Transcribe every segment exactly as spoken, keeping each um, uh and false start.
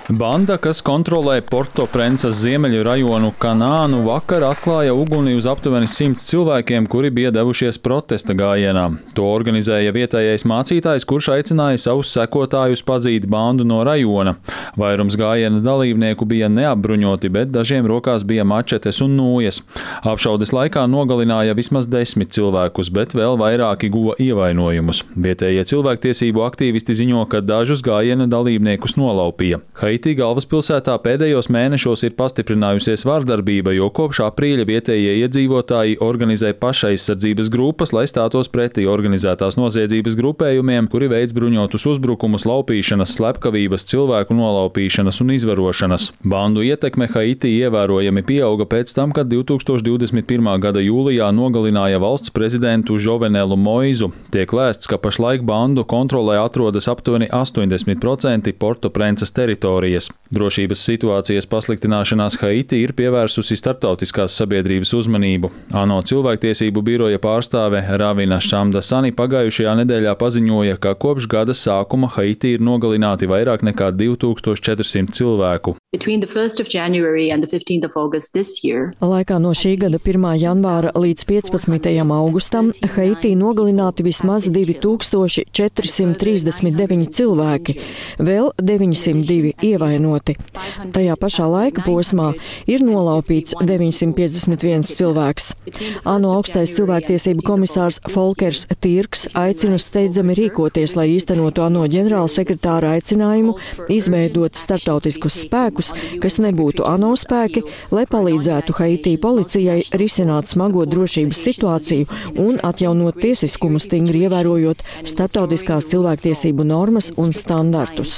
Banda, kas kontrolē Porto-Prensas ziemeļu rajonu Kanānu, vakar atklāja uguni uz aptuveni simts cilvēkiem, kuri bija devušies protesta gājienā. To organizēja vietējais mācītājs, kurš aicināja savus sekotājus padzīt bandu no rajona. Vairums gājiena dalībnieku bija neapbruņoti, bet dažiem rokās bija mačetes un nūjas. Apšaudes laikā nogalināja vismaz desmit cilvēkus, bet vēl vairāki guva ievainojumus. Vietējie cilvēktiesību aktīvisti ziņo, ka dažus gājiena dalībniekus nolaupīja. Haiti galvaspilsētā pēdējos mēnešos ir pastiprinājusies vardarbība, jo kopš aprīļa vietējie iedzīvotāji organizē pašaizsardzības grupas, lai stātos pretī organizētās noziedzības grupējumiem, kuri veic bruņotus uzbrukumus, laupīšanas, slepkavības, cilvēku nolaupīšanas un izvarošanas. Bandu ietekme Haiti ievērojami pieauga pēc tam, kad divtūkstoš divdesmit pirmā gada jūlijā nogalināja valsts prezidentu Jovenelu Moizu. Tiek lēsts, ka pašlaik bandu kontrolē atrodas aptuveni astoņdesmit procenti Porto-Prensas teritorijas. Drošības situācijas pasliktināšanās Haiti ir pievērsusi starptautiskās sabiedrības uzmanību. ANO cilvēktiesību biroja pārstāve Ravina Šamdasani pagājušajā nedēļā paziņoja, ka kopš gada sākuma Haiti ir nogalināti vairāk nekā divtūkstoš četrsimt cilvēku. Laikā no šī gada pirmā janvāra līdz piecpadsmitajam augustam Haitī nogalināti vismaz divi tūkstoši četri simti trīsdesmit deviņi cilvēki, vēl deviņsimt divi ievainoti. Tajā pašā laika posmā ir nolaupīts deviņsimt piecdesmit viens cilvēks. ANO augstais cilvēktiesību komisārs Folkers Tirks aicina steidzami rīkoties, lai īstenotu ANO ģenerāla sekretāra aicinājumu izveidot starptautiskus spēkus, kas nebūtu ANO spēki, lai palīdzētu Haitī policijai risināt smago drošības situāciju un atjaunot tiesiskumu, stingri ievērojot starptautiskās cilvēktiesību normas un standartus.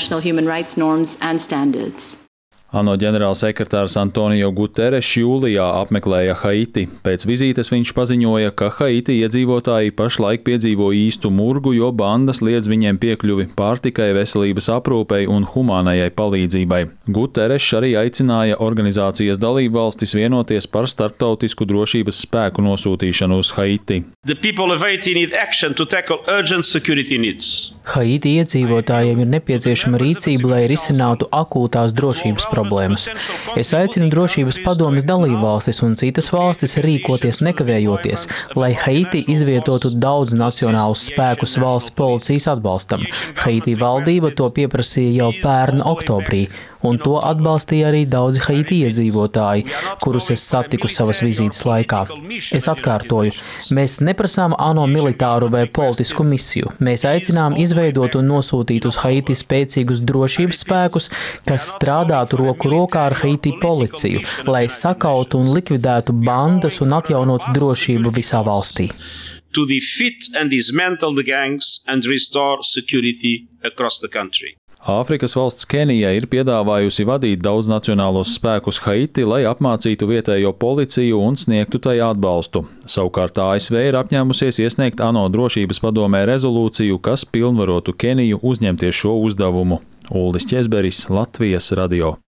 ANO ģenerālsekretārs Antonio Guterres jūlijā apmeklēja Haiti. Pēc vizītes viņš paziņoja, ka Haiti iedzīvotāji pašlaik piedzīvo īstu murgu, jo bandas liedz viņiem piekļuvi pārtikai, veselības aprūpei un humānajai palīdzībai. Guterres arī aicināja organizācijas dalībvalstis vienoties par starptautisku drošības spēku nosūtīšanu uz Haiti. Haiti iedzīvotājiem ir nepieciešama rīcība, lai risinātu akūtās drošības problēmas. Problēmas. Es aicinu drošības padomes dalībvalstis un citas valstis rīkoties nekavējoties, lai Haiti izvietotu daudz nacionālus spēkus valsts policijas atbalstam. Haiti valdība to pieprasīja jau pērn oktobrī, un to atbalstīja arī daudzi Haiti iedzīvotāji, kurus es satiku savas vizītes laikā. Es atkārtoju, mēs neprasām ANO militāru vai politisku misiju. Mēs aicinām izveidot un nosūtīt uz Haiti spēcīgus drošības spēkus, kas strādātu roku rokā ar Haiti policiju, lai sakautu un likvidētu bandas un atjaunotu drošību visā valstī. To defeat and dismantle the gangs and restore security across the country. Āfrikas valsts Kenija ir piedāvājusi vadīt daudznacionālos spēkus Haiti, lai apmācītu vietējo policiju un sniegtu tai atbalstu. Savukārt A S V ir apņēmusies iesniegt ANO drošības padomē rezolūciju, kas pilnvarotu Keniju uzņemties šo uzdevumu. Uldis Ķezberis, Latvijas radio.